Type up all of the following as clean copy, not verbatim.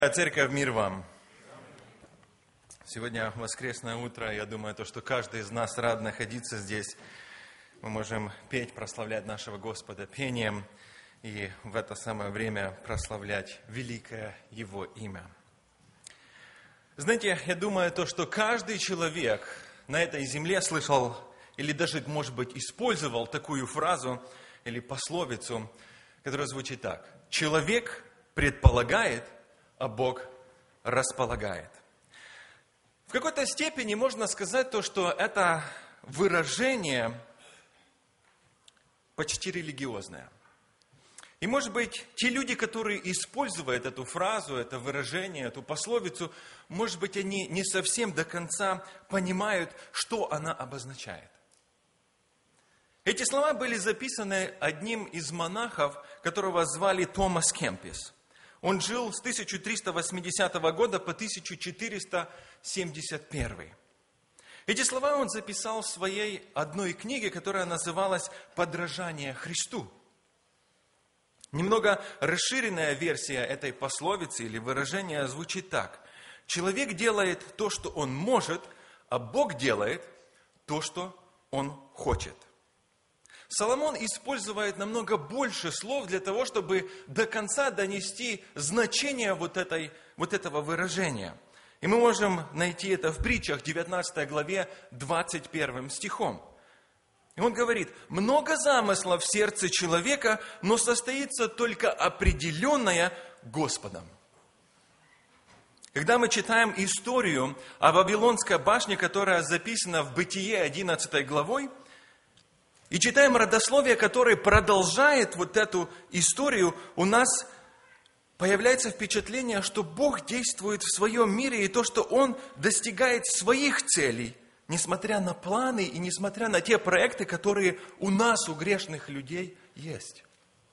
Церковь, мир вам! Сегодня воскресное утро. Я думаю, что каждый из нас рад находиться здесь. Мы можем петь, прославлять нашего Господа пением и в это самое время прославлять великое Его имя. Знаете, я думаю, что каждый человек на этой земле слышал или даже, может быть, использовал такую фразу или пословицу, которая звучит так. Человек предполагает, а Бог располагает. В какой-то степени можно сказать что это выражение почти религиозное. И, может быть, те люди, которые используют эту фразу, это выражение, эту пословицу, может быть, они не совсем до конца понимают, что она обозначает. Эти слова были записаны одним из монахов, которого звали Томас Кемпис. Он жил с 1380 года по 1471. Эти слова он записал в своей одной книге, которая называлась «Подражание Христу». Немного расширенная версия этой пословицы или выражения звучит так. Человек делает то, что он может, а Бог делает то, что он хочет. Соломон использует намного больше слов для того, чтобы до конца донести значение вот этого выражения. И мы можем найти это в притчах 19 главе 21 стихом. И он говорит, много замыслов в сердце человека, но состоится только определенное Господом. Когда мы читаем историю о Вавилонской башне, которая записана в Бытие 11 главой, и читаем родословие, которое продолжает вот эту историю, у нас появляется впечатление, что Бог действует в своем мире, и то, что Он достигает своих целей, несмотря на планы и несмотря на те проекты, которые у нас, у грешных людей, есть.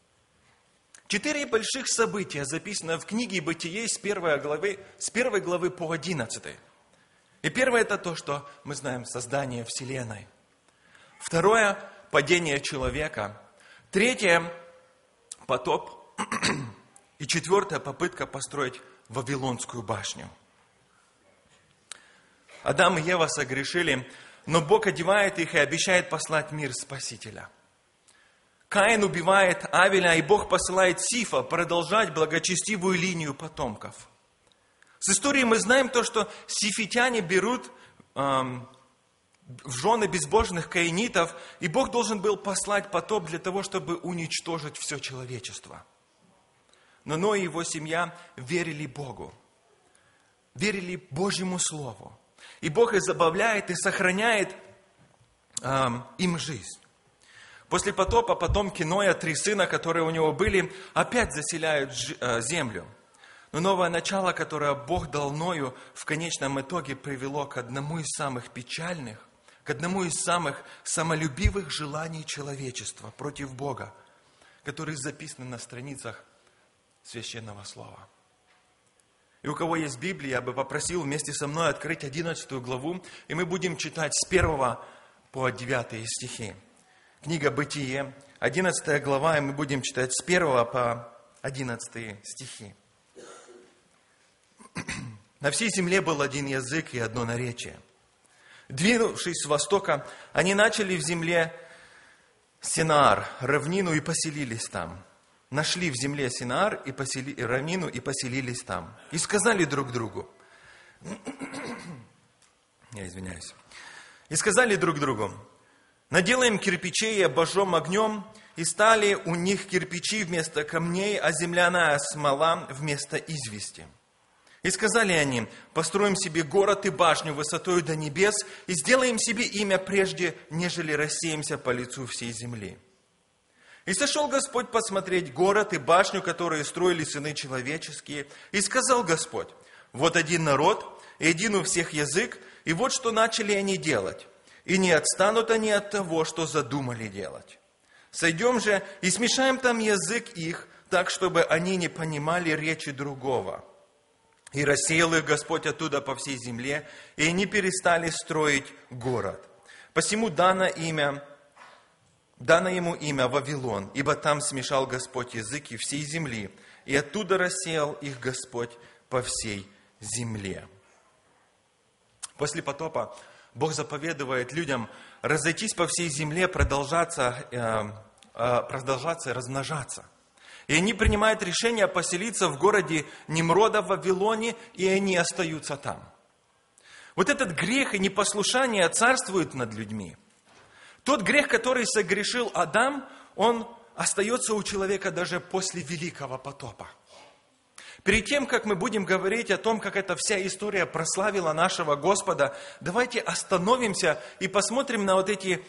4 больших события записаны в книге Бытие с 1 главы по 11. И первое это то, что мы знаем, создание Вселенной. Второе – падение человека. Третье – потоп. И четвертое – попытка построить Вавилонскую башню. Адам и Ева согрешили, но Бог одевает их и обещает послать мир Спасителя. Каин убивает Авеля, и Бог посылает Сифа продолжать благочестивую линию потомков. С истории мы знаем что сифитяне берут в жены безбожных каинитов, и Бог должен был послать потоп для того, чтобы уничтожить все человечество. Но Ной и его семья верили Богу, верили Божьему Слову. И Бог их забавляет и сохраняет им жизнь. После потопа потомки Ноя, 3 сына, которые у него были, опять заселяют землю. Но новое начало, которое Бог дал Ною, в конечном итоге привело к одному из самых печальных, к одному из самых самолюбивых желаний человечества против Бога, которые записаны на страницах Священного Слова. И у кого есть Библия, я бы попросил вместе со мной открыть 11 главу, и мы будем читать с 1 по 9 стихи. Книга Бытие, 11 глава, и мы будем читать с 1 по 11 стихи. На всей земле был один язык и одно наречие. Двинувшись с востока, они начали в земле Синаар, равнину, и поселились там. Нашли в земле Синаар и равнину и поселились там. И сказали друг другу, наделаем кирпичей и обожжем огнем, и стали у них кирпичи вместо камней, а земляная смола вместо извести. И сказали они, построим себе город и башню высотою до небес, и сделаем себе имя прежде, нежели рассеемся по лицу всей земли. И сошел Господь посмотреть город и башню, которые строили сыны человеческие, и сказал Господь, вот один народ, и один у всех язык, и вот что начали они делать, и не отстанут они от того, что задумали делать. Сойдем же и смешаем там язык их, так, чтобы они не понимали речи другого. И рассеял их Господь оттуда по всей земле, и они перестали строить город. Посему дано ему имя Вавилон, ибо там смешал Господь языки всей земли, и оттуда рассеял их Господь по всей земле. После потопа Бог заповедует людям разойтись по всей земле, продолжаться и размножаться. И они принимают решение поселиться в городе Немрода в Вавилоне, и они остаются там. Вот этот грех и непослушание царствуют над людьми. Тот грех, который согрешил Адам, он остается у человека даже после великого потопа. Перед тем, как мы будем говорить о том, как эта вся история прославила нашего Господа, давайте остановимся и посмотрим на вот эти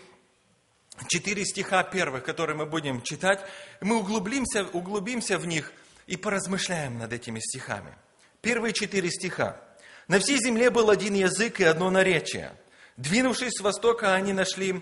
4 стиха первых, которые мы будем читать. Мы углубимся в них и поразмышляем над этими стихами. Первые 4 стиха. «На всей земле был один язык и одно наречие. Двинувшись с востока, они нашли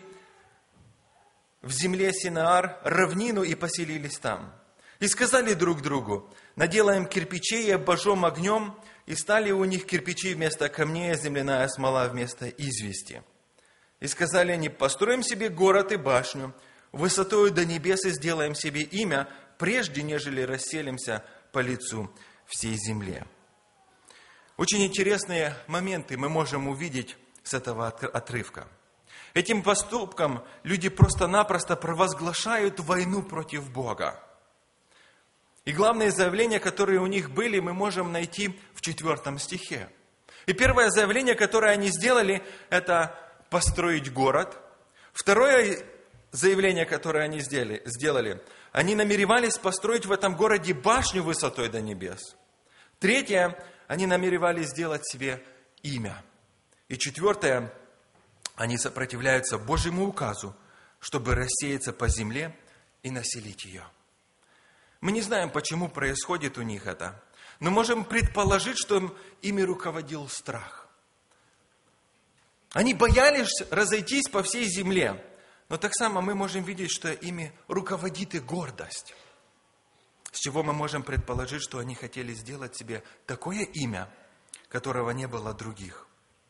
в земле Синаар равнину и поселились там. И сказали друг другу: наделаем кирпичей и обожжем огнем, и стали у них кирпичи вместо камней, а земляная смола вместо извести. И сказали они: построим себе город и башню, высотою до небес и сделаем себе имя, прежде нежели расселимся по лицу всей земле». Очень интересные моменты мы можем увидеть с этого отрывка. Этим поступком люди просто-напросто провозглашают войну против Бога. И главные заявления, которые у них были, мы можем найти в 4 стихе. И первое заявление, которое они сделали, это построить город. Второе заявление, которое они сделали, они намеревались построить в этом городе башню высотой до небес. Третье, они намеревались сделать себе имя. И 4, они сопротивляются Божьему указу, чтобы рассеяться по земле и населить ее. Мы не знаем, почему происходит у них это, но можем предположить, что ими руководил страх. Они боялись разойтись по всей земле, но так само мы можем видеть, что ими руководит и гордость. С чего мы можем предположить, что они хотели сделать себе такое имя, которого не было других.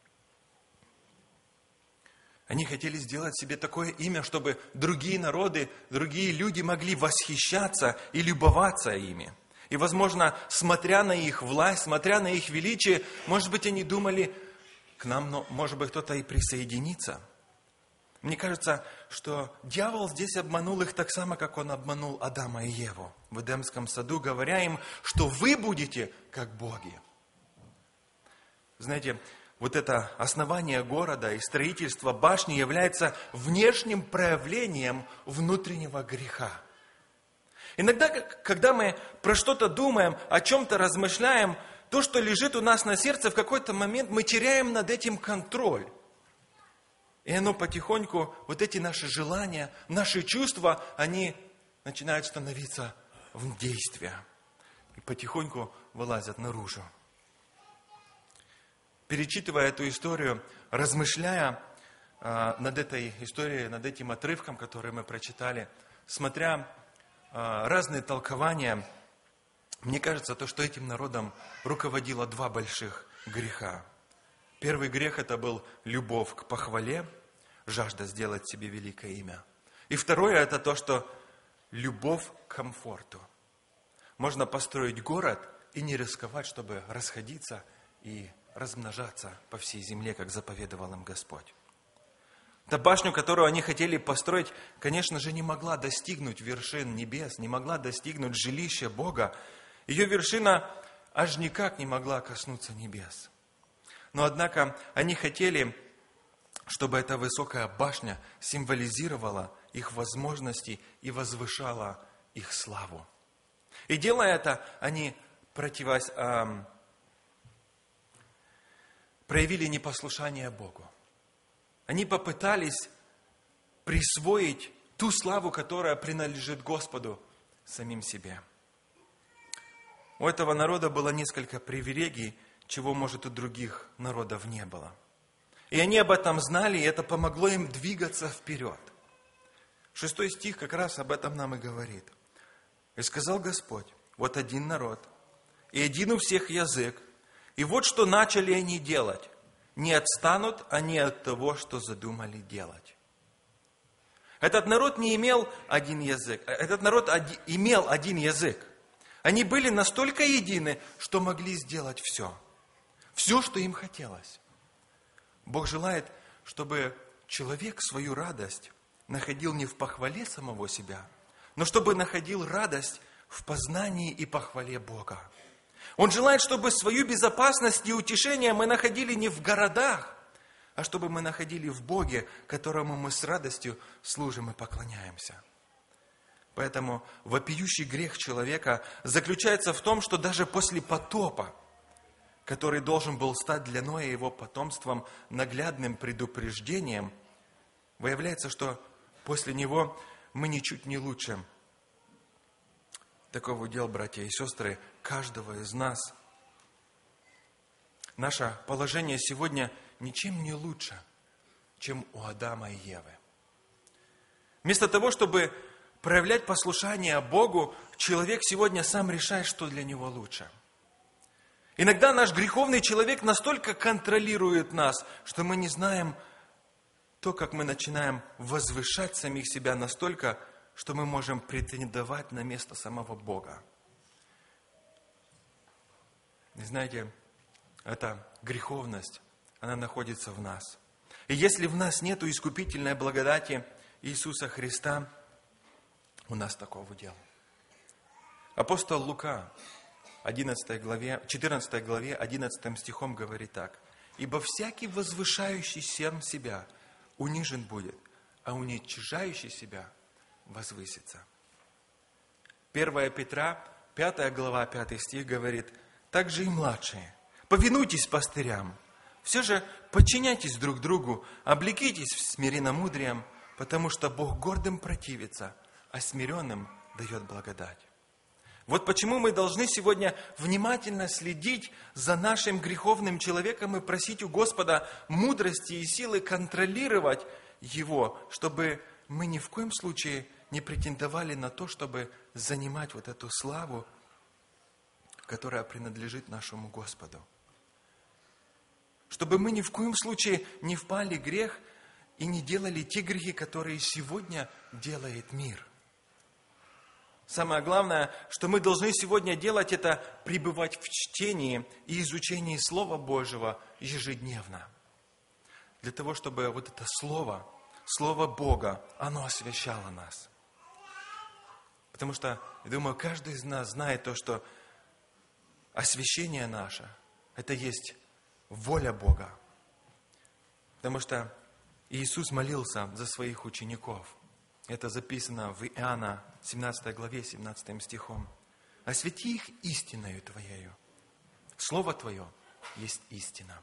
Они хотели сделать себе такое имя, чтобы другие народы, другие люди могли восхищаться и любоваться ими. И, возможно, смотря на их власть, смотря на их величие, может быть, они думали, к нам, может быть, кто-то и присоединится. Мне кажется, что дьявол здесь обманул их так само, как он обманул Адама и Еву в Эдемском саду, говоря им, что вы будете как боги. Знаете, вот это основание города и строительство башни является внешним проявлением внутреннего греха. Иногда, когда мы про что-то думаем, о чем-то размышляем, то, что лежит у нас на сердце, в какой-то момент мы теряем над этим контроль. И оно потихоньку, вот эти наши желания, наши чувства, они начинают становиться в действие. И потихоньку вылазят наружу. Перечитывая эту историю, размышляя над этой историей, над этим отрывком, который мы прочитали, смотря разные толкования, мне кажется, то, что этим народом руководило 2 больших греха. Первый грех – это был любовь к похвале, жажда сделать себе великое имя. И второе – это то, что любовь к комфорту. Можно построить город и не рисковать, чтобы расходиться и размножаться по всей земле, как заповедовал им Господь. Та башню, которую они хотели построить, конечно же, не могла достигнуть вершин небес, не могла достигнуть жилища Бога. Ее вершина аж никак не могла коснуться небес. Но, однако, они хотели, чтобы эта высокая башня символизировала их возможности и возвышала их славу. И делая это, они проявили непослушание Богу. Они попытались присвоить ту славу, которая принадлежит Господу самим себе. У этого народа было несколько привилегий, чего, может, у других народов не было. И они об этом знали, и это помогло им двигаться вперед. 6 стих как раз об этом нам и говорит. «И сказал Господь: вот один народ, и один у всех язык, и вот что начали они делать. Не отстанут они от того, что задумали делать». Этот народ не имел один язык. Этот народ имел один язык. Они были настолько едины, что могли сделать все. Все, что им хотелось. Бог желает, чтобы человек свою радость находил не в похвале самого себя, но чтобы находил радость в познании и похвале Бога. Он желает, чтобы свою безопасность и утешение мы находили не в городах, а чтобы мы находили в Боге, которому мы с радостью служим и поклоняемся. Поэтому вопиющий грех человека заключается в том, что даже после потопа, который должен был стать для Ноя и его потомством наглядным предупреждением, выявляется, что после него мы ничуть не лучше. Таков удел, братья и сестры, каждого из нас. Наше положение сегодня ничем не лучше, чем у Адама и Евы. Вместо того, чтобы проявлять послушание Богу, человек сегодня сам решает, что для него лучше. Иногда наш греховный человек настолько контролирует нас, что мы не знаем то, как мы начинаем возвышать самих себя настолько, что мы можем претендовать на место самого Бога. И знаете, эта греховность, она находится в нас. И если в нас нет искупительной благодати Иисуса Христа, у нас такого дела. Апостол Лука, 14 главе, 11 стихом говорит так. «Ибо всякий возвышающий сам себя унижен будет, а уничижающий себя возвысится». 1 Петра, 5 глава, 5 стих говорит, «Также и младшие, повинуйтесь пастырям, все же подчиняйтесь друг другу, облекитесь смиренномудрием, потому что Бог гордым противится, а смиренным дает благодать». Вот почему мы должны сегодня внимательно следить за нашим греховным человеком и просить у Господа мудрости и силы контролировать его, чтобы мы ни в коем случае не претендовали на то, чтобы занимать вот эту славу, которая принадлежит нашему Господу. Чтобы мы ни в коем случае не впали в грех и не делали те грехи, которые сегодня делает мир. Самое главное, что мы должны сегодня делать, это пребывать в чтении и изучении Слова Божьего ежедневно. Для того, чтобы вот это Слово Бога, оно освящало нас. Потому что, я думаю, каждый из нас знает то, что освящение наше, это есть воля Бога. Потому что Иисус молился за своих учеников. Это записано в Иоанна 17 главе, 17 стихом. «Освети их истиною Твоею. Слово Твое есть истина».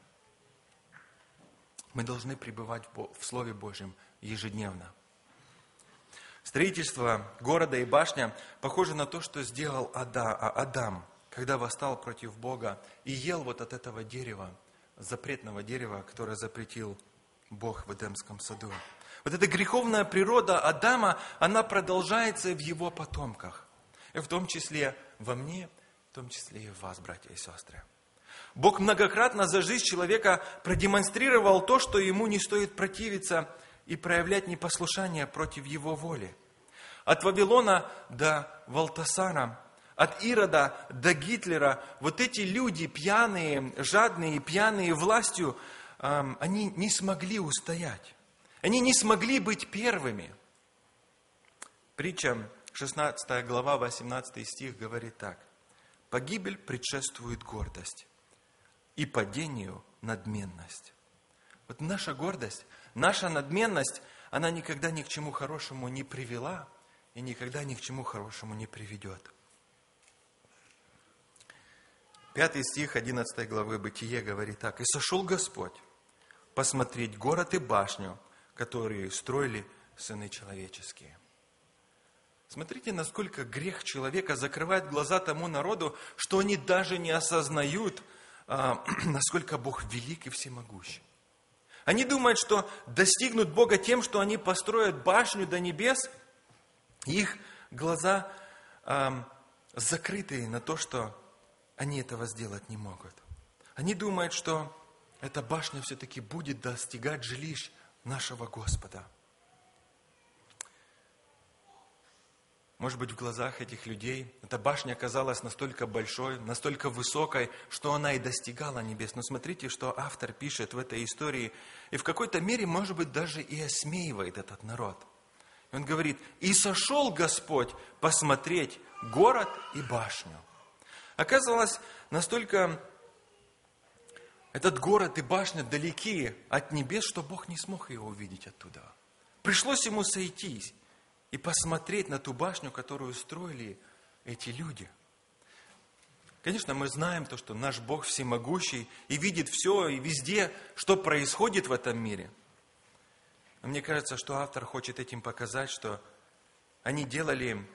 Мы должны пребывать в Слове Божьем ежедневно. Строительство города и башня похоже на то, что сделал Адам, когда восстал против Бога и ел вот от этого дерева, запретного дерева, которое запретил Бог в Эдемском саду. Вот эта греховная природа Адама, она продолжается в его потомках. И в том числе во мне, в том числе и в вас, братья и сестры. Бог многократно за жизнь человека продемонстрировал то, что ему не стоит противиться и проявлять непослушание против его воли. От Вавилона до Валтасара, от Ирода до Гитлера, вот эти люди пьяные, жадные, пьяные властью, они не смогли устоять. Они не смогли быть первыми. Притча 16 глава, 18 стих говорит так. «Погибель предшествует гордость, и падению надменность». Вот наша гордость, наша надменность, она никогда ни к чему хорошему не привела и никогда ни к чему хорошему не приведет. 5 стих 11 главы Бытие говорит так. «И сошел Господь посмотреть город и башню, которые строили сыны человеческие». Смотрите, насколько грех человека закрывает глаза тому народу, что они даже не осознают, насколько Бог велик и всемогущ. Они думают, что достигнут Бога тем, что они построят башню до небес, и их глаза закрыты на то, что они этого сделать не могут. Они думают, что эта башня все-таки будет достигать жилищ нашего Господа. Может быть, в глазах этих людей эта башня оказалась настолько большой, настолько высокой, что она и достигала небес. Но смотрите, что автор пишет в этой истории, и в какой-то мере, может быть, даже и осмеивает этот народ. И он говорит: «И сошел Господь посмотреть город и башню». Оказалось, настолько этот город и башня далеки от небес, что Бог не смог его увидеть оттуда. Пришлось ему сойтись и посмотреть на ту башню, которую строили эти люди. Конечно, мы знаем то, что наш Бог всемогущий и видит все и везде, что происходит в этом мире. Но мне кажется, что автор хочет этим показать, что они делали,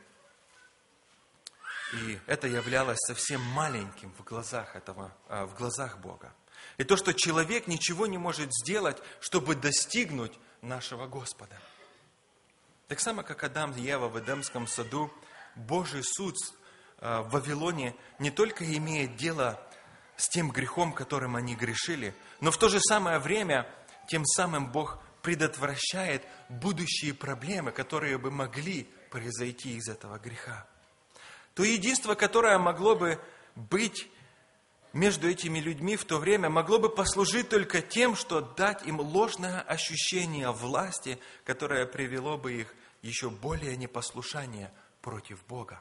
и это являлось совсем маленьким в глазах Бога. И то, что человек ничего не может сделать, чтобы достигнуть нашего Господа. Так само, как Адам и Ева в Эдемском саду, Божий суд в Вавилоне не только имеет дело с тем грехом, которым они грешили, но в то же самое время тем самым Бог предотвращает будущие проблемы, которые бы могли произойти из этого греха. То единство, которое могло бы быть между этими людьми в то время, могло бы послужить только тем, что дать им ложное ощущение власти, которое привело бы их еще более непослушание против Бога.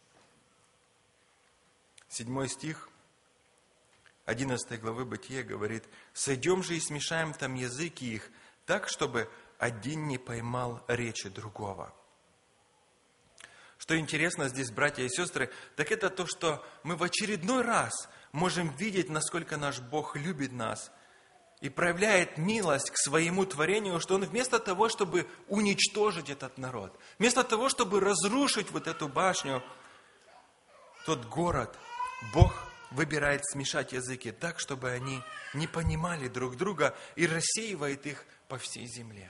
7 стих 11 главы Бытия говорит: «Сойдем же и смешаем там языки их, так, чтобы один не поймал речи другого». Что интересно здесь, братья и сестры, так это то, что мы в очередной раз можем видеть, насколько наш Бог любит нас и проявляет милость к своему творению, что Он вместо того, чтобы уничтожить этот народ, вместо того, чтобы разрушить вот эту башню, тот город, Бог выбирает смешать языки так, чтобы они не понимали друг друга, и рассеивает их по всей земле.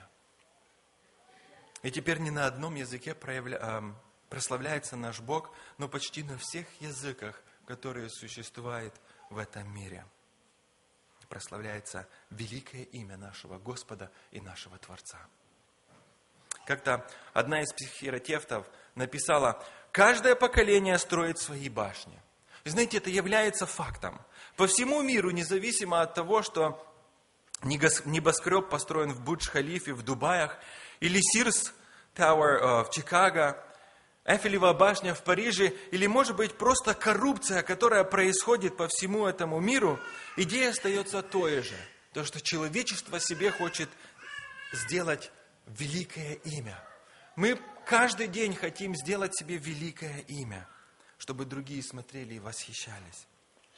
И теперь ни на одном языке прославляется наш Бог, но почти на всех языках, которые существуют в этом мире, прославляется великое имя нашего Господа и нашего Творца. Как-то одна из психотерапевтов написала: «Каждое поколение строит свои башни». И знаете, это является фактом. По всему миру, независимо от того, что небоскреб построен в Бурдж-Халифе, в Дубаях, или Сирс Тауэр в Чикаго, Эйфелева башня в Париже, или, может быть, просто коррупция, которая происходит по всему этому миру, идея остается той же. То, что человечество себе хочет сделать великое имя. Мы каждый день хотим сделать себе великое имя, чтобы другие смотрели и восхищались.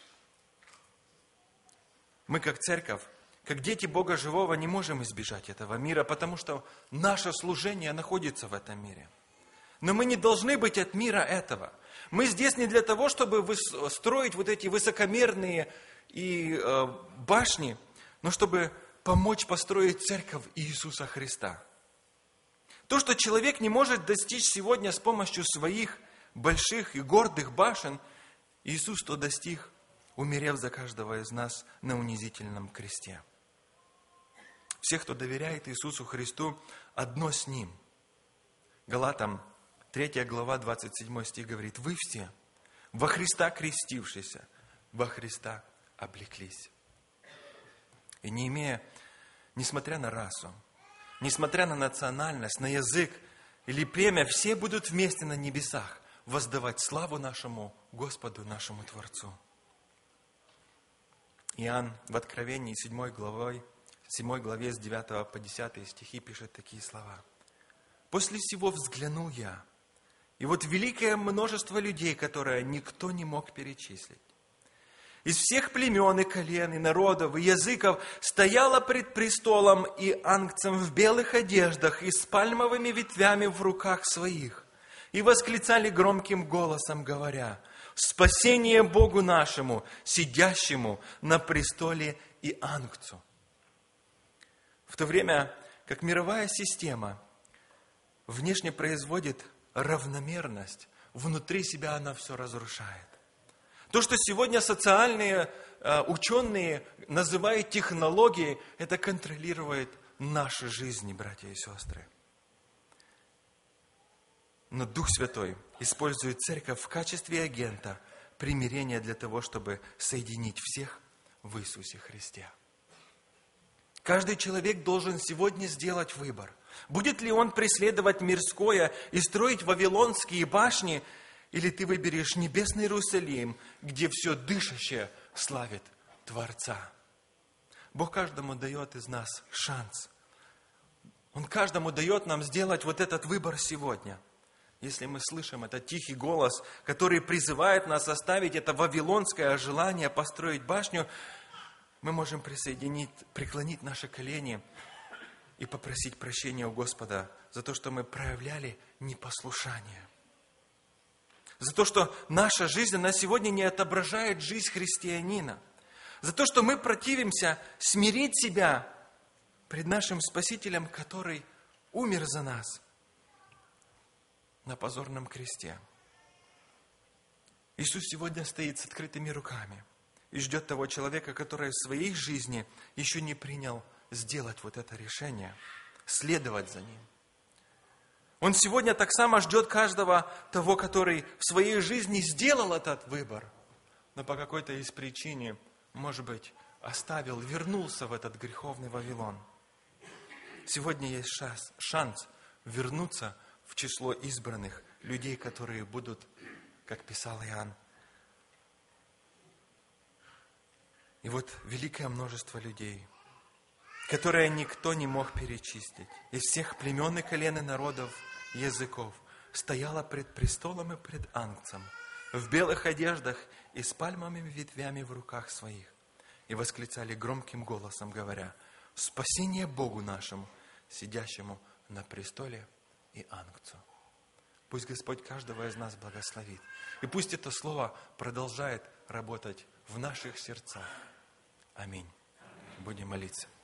Мы, как церковь, как дети Бога Живого, не можем избежать этого мира, потому что наше служение находится в этом мире. Но мы не должны быть от мира этого. Мы здесь не для того, чтобы строить вот эти высокомерные башни, но чтобы помочь построить церковь Иисуса Христа. То, что человек не может достичь сегодня с помощью своих больших и гордых башен, Иисус то достиг, умерев за каждого из нас на унизительном кресте. Все, кто доверяет Иисусу Христу, одно с Ним. Галатам 3 глава, 27 стих говорит: «Вы все, во Христа крестившиеся, во Христа облеклись». И несмотря на расу, несмотря на национальность, на язык или племя, все будут вместе на небесах воздавать славу нашему Господу, нашему Творцу. Иоанн в Откровении 7 главе с 9 по 10 стихи пишет такие слова: «После сего взглянул я, и вот великое множество людей, которое никто не мог перечислить. Из всех племен и колен, и народов, и языков стояло пред престолом и ангцем в белых одеждах и с пальмовыми ветвями в руках своих, и восклицали громким голосом, говоря: спасение Богу нашему, сидящему на престоле и ангцу». В то время как мировая система внешне производит равномерность, внутри себя она все разрушает. То, что сегодня социальные ученые называют технологией, это контролирует наши жизни, братья и сестры. Но Дух Святой использует церковь в качестве агента примирения для того, чтобы соединить всех в Иисусе Христе. Каждый человек должен сегодня сделать выбор. Будет ли он преследовать мирское и строить вавилонские башни, или ты выберешь небесный Иерусалим, где все дышащее славит Творца. Бог каждому дает из нас шанс. Он каждому дает нам сделать вот этот выбор сегодня. Если мы слышим этот тихий голос, который призывает нас оставить это вавилонское желание построить башню, мы можем преклонить наши колени и попросить прощения у Господа за то, что мы проявляли непослушание. За то, что наша жизнь, она сегодня не отображает жизнь христианина. За то, что мы противимся смирить себя пред нашим Спасителем, который умер за нас на позорном кресте. Иисус сегодня стоит с открытыми руками и ждет того человека, который в своей жизни еще не принял сделать вот это решение, следовать за Ним. Он сегодня так само ждет каждого того, который в своей жизни сделал этот выбор, но по какой-то из причин, может быть, оставил, вернулся в этот греховный Вавилон. Сегодня есть шанс вернуться в число избранных людей, которые будут, как писал Иоанн. И вот великое множество людей, которые никто не мог перечислить, из всех племен и колен и народов, языков, стояло пред престолом и пред Агнцем, в белых одеждах и с пальмовыми ветвями в руках своих, и восклицали громким голосом, говоря: «Спасение Богу нашему, сидящему на престоле и Агнцу». Пусть Господь каждого из нас благословит. И пусть это слово продолжает работать в наших сердцах. Аминь. Будем молиться.